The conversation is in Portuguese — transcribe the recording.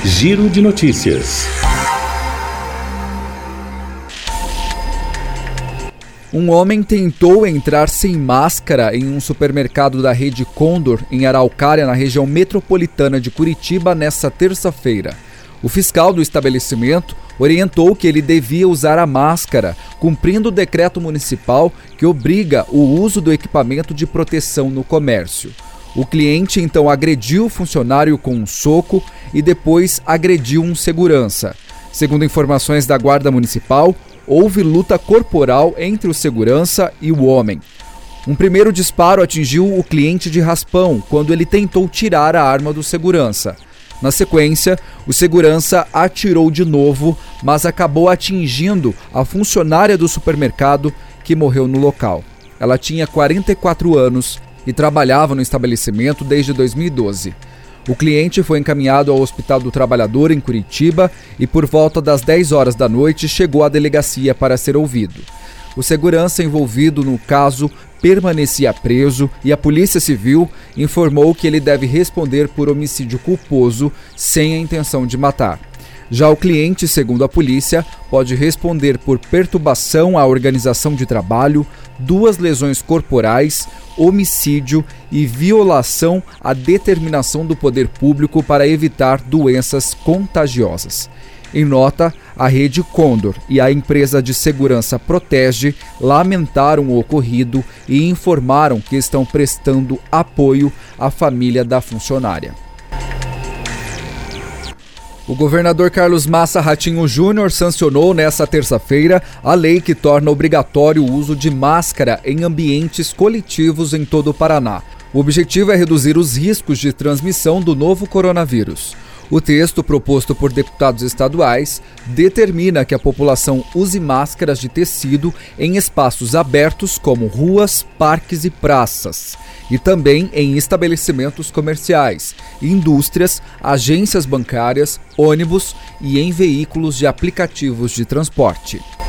Giro de Notícias. Um homem tentou entrar sem máscara em um supermercado da rede Condor, em Araucária, na região metropolitana de Curitiba, nesta terça-feira. O fiscal do estabelecimento orientou que ele devia usar a máscara, cumprindo o decreto municipal que obriga o uso do equipamento de proteção no comércio. O cliente então agrediu o funcionário com um soco e depois agrediu um segurança. Segundo informações da Guarda Municipal, houve luta corporal entre o segurança e o homem. Um primeiro disparo atingiu o cliente de raspão quando ele tentou tirar a arma do segurança. Na sequência, o segurança atirou de novo, mas acabou atingindo a funcionária do supermercado, que morreu no local. Ela tinha 44 anos e trabalhava no estabelecimento desde 2012. O cliente foi encaminhado ao Hospital do Trabalhador, em Curitiba, e por volta das 10 horas da noite chegou à delegacia para ser ouvido. O segurança envolvido no caso permanecia preso e a Polícia Civil informou que ele deve responder por homicídio culposo sem a intenção de matar. Já o cliente, segundo a polícia, pode responder por perturbação à organização de trabalho, 2 lesões corporais, homicídio e violação à determinação do poder público para evitar doenças contagiosas. Em nota, a rede Condor e a empresa de segurança Protege lamentaram o ocorrido e informaram que estão prestando apoio à família da funcionária. O governador Carlos Massa Ratinho Júnior sancionou nesta terça-feira a lei que torna obrigatório o uso de máscara em ambientes coletivos em todo o Paraná. O objetivo é reduzir os riscos de transmissão do novo coronavírus. O texto, proposto por deputados estaduais, determina que a população use máscaras de tecido em espaços abertos como ruas, parques e praças, e também em estabelecimentos comerciais, indústrias, agências bancárias, ônibus e em veículos de aplicativos de transporte.